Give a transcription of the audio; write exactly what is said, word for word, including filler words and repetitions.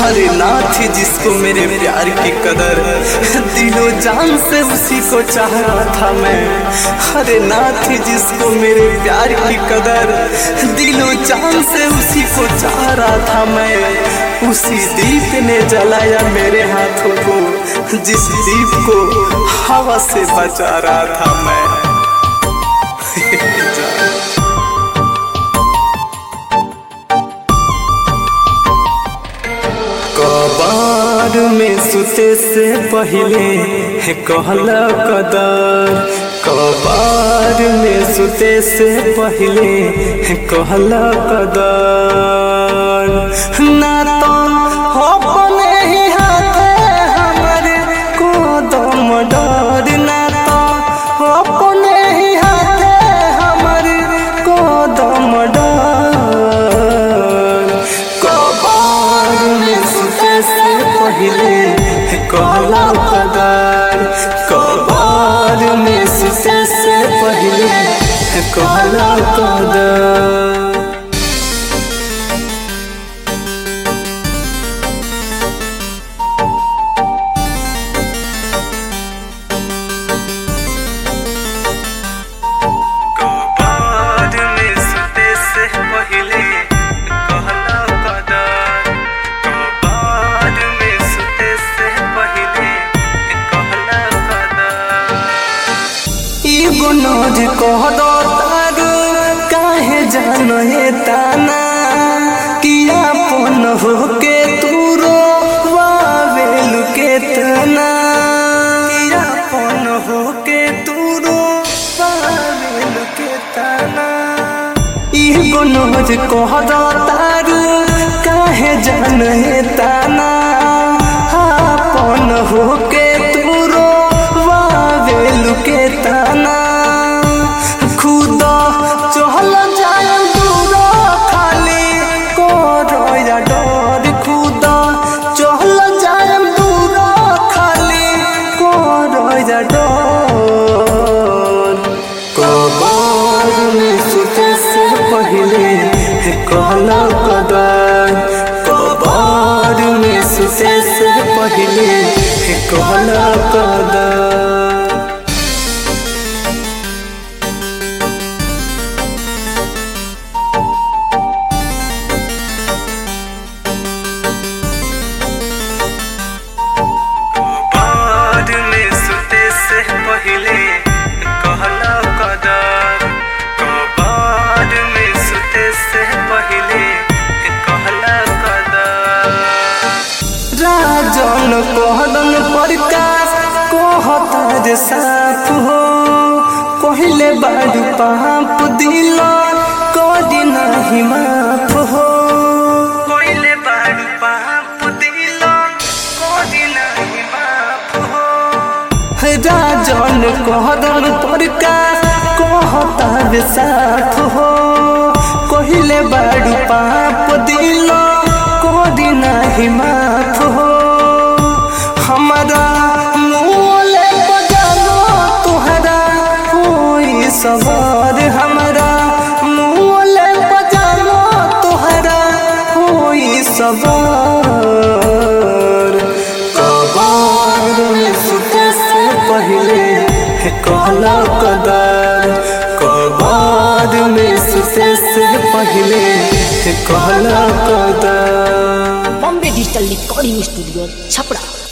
हरे ना थी जिसको मेरे प्यार की कदर, दिलो जान से उसी को चाह रहा था मैं। हरे ना थी जिसको मेरे प्यार की कदर, दिलो जान से उसी को चाह रहा था मैं। उसी दीप ने जलाया मेरे हाथों को, जिस दीप को हवा से बचा रहा था मैं। कबार में सुते से पहले कहला कदर, कबार में सुते से पहले कहला कदर। ना तो अपने ही हाथे हमारे को दम डर, ना तो अपने ही हाथे हमारे को दम डर। कबार में सुते से पहले कहला कदर, कबार में सुते से पहले कहला कदर। गुनोज कह दो तारू काहे जानो ये ताना, किया पन हो के तू रोवावेल के तना, किया पन हो के तू रोवावेल के तना। ई गुनोज कह दो तारू काहे जानो ये ताना, पन हो के तू रोवावेल के तना। कबार में सुते से पहले कहला कदर, कबार में सुते से पहले कहला कदर। राजन कहदन प्रकाश कहता जे साफ हो, कहले बाडू पाप दिल कदी नहीं माफ हो, कहले बाडू पाप दिल कदी नहीं माफ हो। राजन कहदन प्रकाश कहता जे साफ हो, कहले बाडू पाप दिल कदी नहीं माफ हो। हमारा मोले बजानो तुहरा कोई सवार, हमारा मोले बजानो तुहरा कोई सवार। कबार में सुते से पहले कहला कदर, कबार में सुते से पहले कहला कदर। Bombay digital recording studio Chhapra.